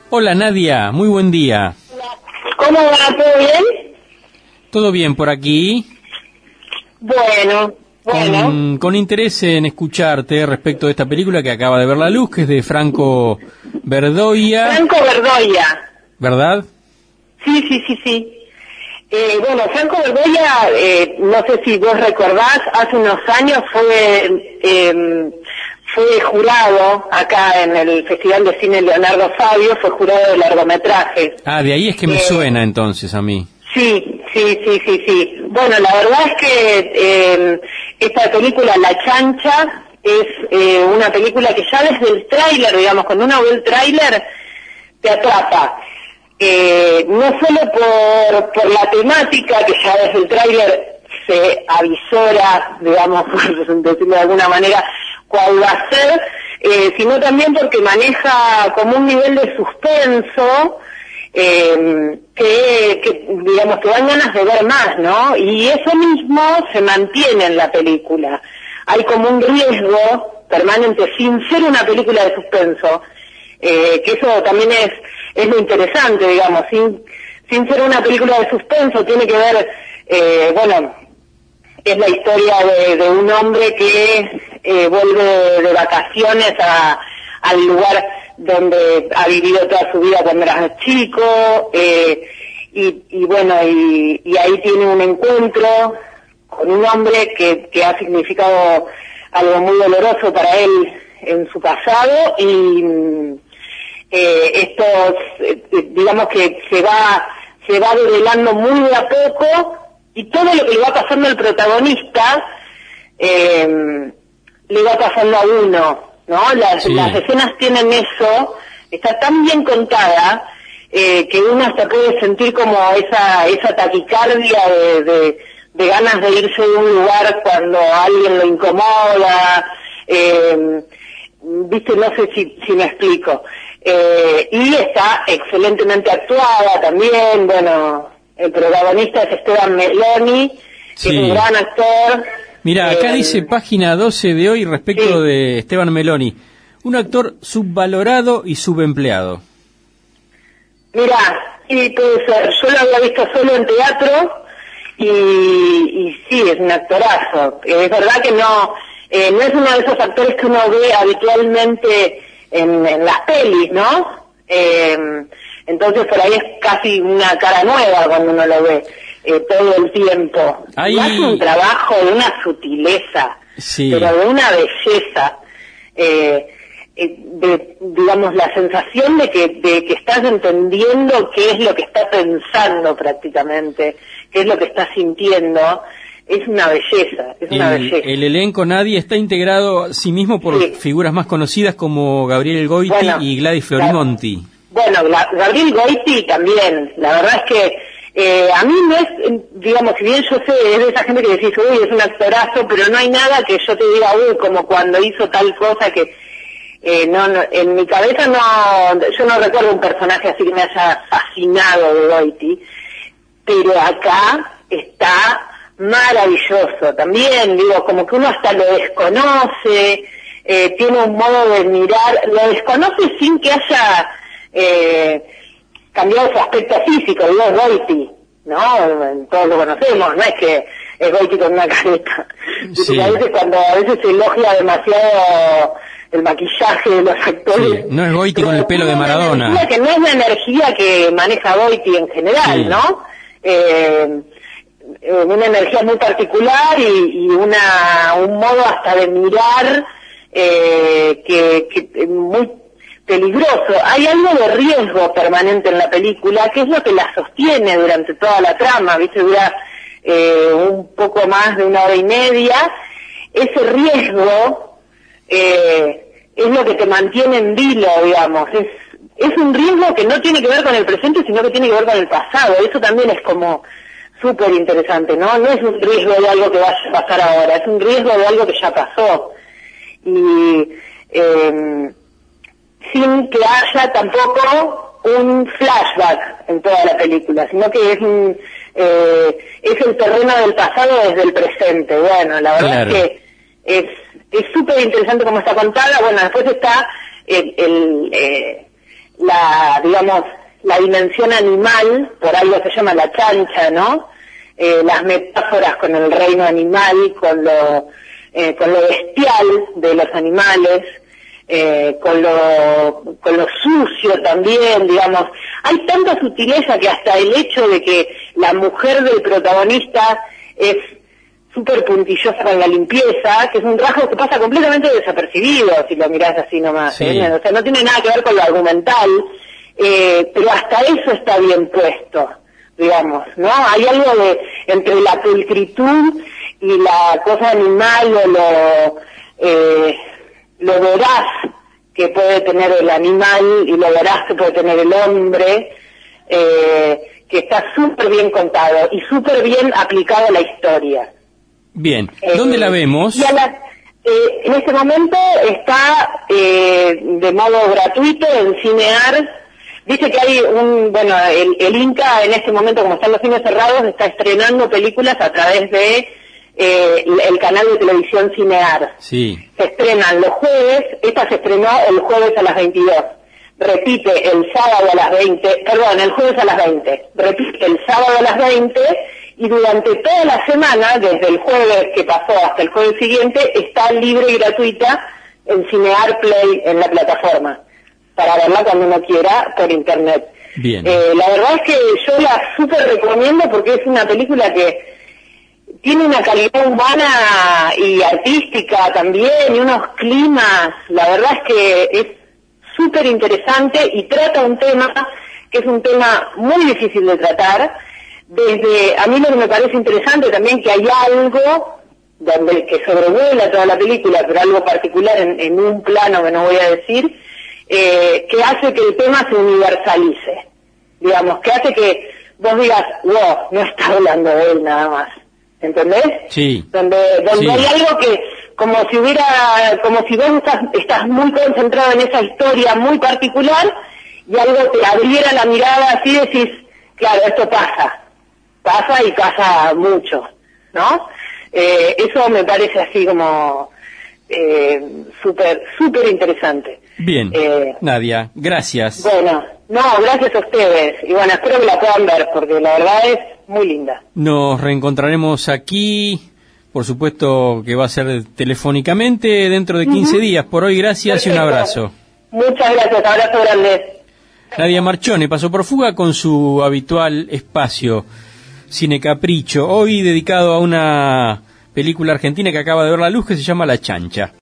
Hola Nadia, muy buen día. ¿Cómo va? ¿Todo bien? ¿Todo bien por aquí? Bueno. Con interés en escucharte respecto de esta película que acaba de ver la luz, que es de Franco Verdoya. Franco Verdoya. ¿Verdad? Sí. Bueno, Franco Verdoya, no sé si vos recordás, hace unos años fue jurado acá en el Festival de Cine Leonardo Fabio, fue jurado de largometrajes. Ah, de ahí es que me suena entonces a mí. Sí. Bueno, la verdad es que esta película, La Chancha, es una película que ya desde el tráiler, digamos, cuando uno ve el tráiler, te atrapa. No solo por la temática, que ya desde el tráiler se avisora, digamos, por decirlo de alguna manera, cuál va a ser, sino también porque maneja como un nivel de suspenso, que digamos que dan ganas de ver más, ¿no? Y eso mismo se mantiene en la película. Hay como un riesgo permanente, sin ser una película de suspenso, que eso también es lo interesante, digamos, sin ser una película de suspenso, tiene que ver, bueno, es la historia de un hombre que vuelve de vacaciones al lugar donde ha vivido toda su vida cuando era chico, y bueno, y ahí tiene un encuentro con un hombre que ha significado algo muy doloroso para él en su pasado, y esto, digamos que se va develando muy de a poco, y todo lo que le va pasando al protagonista le va pasando a uno, ¿no? Las escenas tienen eso, está tan bien contada, que uno hasta puede sentir como esa taquicardia de ganas de irse de un lugar cuando alguien lo incomoda, viste, no sé si me explico. Y está excelentemente actuada también, bueno, el protagonista es Esteban Meloni, que es un gran actor. Mira, acá dice página 12 de hoy respecto de Esteban Meloni, un actor subvalorado y subempleado. Mira, sí, puede ser, yo lo había visto solo en teatro, y sí, es un actorazo. Es verdad que no es uno de esos actores que uno ve habitualmente en las pelis, ¿no? Entonces por ahí es casi una cara nueva cuando uno lo ve todo el tiempo. Y hace un trabajo de una sutileza, pero de una belleza, digamos, la sensación de que estás entendiendo qué es lo que está pensando prácticamente, qué es lo que está sintiendo. Es una belleza, El elenco, Nadia, está integrado a sí mismo por figuras más conocidas como Gabriel Goiti y Gladys Florimonti. Bueno, Gabriel Goiti también, la verdad es que a mí no es, digamos, si bien yo sé, es de esa gente que decís, uy, es un actorazo, pero no hay nada que yo te diga, uy, como cuando hizo tal cosa que, no, en mi cabeza yo no recuerdo un personaje así que me haya fascinado de Goiti, pero acá está maravilloso también, digo, como que uno hasta lo desconoce, tiene un modo de mirar, lo desconoce sin que haya cambiado su aspecto físico, digo, es Goiti, ¿no? Todos lo conocemos, no es que es Goiti con una careta. Sí. A veces se elogia demasiado el maquillaje de los actores. Sí, no es Goiti con el pelo de Maradona. Que no es la energía que maneja Goiti en general, ¿no? Una energía muy particular y un modo hasta de mirar que muy peligroso. Hay algo de riesgo permanente en la película, que es lo que la sostiene durante toda la trama, ¿viste? Dura un poco más de 1 hora y media. Ese riesgo es lo que te mantiene en vilo, digamos. Es un riesgo que no tiene que ver con el presente, sino que tiene que ver con el pasado. Eso también es como súper interesante, ¿no? No es un riesgo de algo que vaya a pasar ahora, es un riesgo de algo que ya pasó. Y sin que haya tampoco un flashback en toda la película, sino que es el terreno del pasado desde el presente. Bueno, la verdad es que es súper interesante cómo está contada. Bueno, después está digamos, la dimensión animal, por algo se llama la chancha, ¿no? Las metáforas con el reino animal, con lo bestial de los animales, con lo sucio también, digamos. Hay tanta sutileza que hasta el hecho de que la mujer del protagonista es súper puntillosa con la limpieza, que es un rasgo que pasa completamente desapercibido si lo mirás así nomás, sí. O sea, no tiene nada que ver con lo argumental, pero hasta eso está bien puesto, digamos, ¿no? Hay algo entre la pulcritud y la cosa animal o lo voraz que puede tener el animal y lo voraz que puede tener el hombre, que está súper bien contado y súper bien aplicado a la historia. Bien, ¿dónde la vemos? Y en este momento está de modo gratuito en Cinear. Dice que hay el Inca en este momento, como están los cines cerrados, está estrenando películas a través de el canal de televisión Cinear. Sí. Se estrenan los jueves, esta se estrenó el jueves a las 22. Repite el sábado a las 20, perdón, el jueves a las 20. Repite el sábado a las 20 y durante toda la semana, desde el jueves que pasó hasta el jueves siguiente, está libre y gratuita en Cinear Play en la plataforma, para verla cuando uno quiera por internet. Bien. La verdad es que yo la súper recomiendo porque es una película que tiene una calidad humana y artística también, y unos climas, la verdad es que es súper interesante y trata un tema que es un tema muy difícil de tratar. A mí lo que me parece interesante también que hay algo que sobrevuela toda la película, pero algo particular en un plano que no voy a decir, que hace que el tema se universalice, digamos, que hace que vos digas, wow, no está hablando de él nada más, ¿entendés? Sí. Donde sí. hay algo que, como si vos estás muy concentrado en esa historia muy particular, y algo te abriera la mirada así, decís, claro, esto pasa y pasa mucho, ¿no? Eso me parece así como súper interesante. Bien, Nadia, gracias. Bueno, gracias a ustedes. Y bueno, espero que la puedan ver, porque la verdad es muy linda. Nos reencontraremos aquí, por supuesto que va a ser telefónicamente dentro de 15 días. Por hoy, gracias. Perfecto. Y un abrazo. Muchas gracias, abrazo grande. Nadia Marchone pasó por Fuga con su habitual espacio Cine Capricho, hoy dedicado a una película argentina que acaba de ver la luz que se llama La Chancha.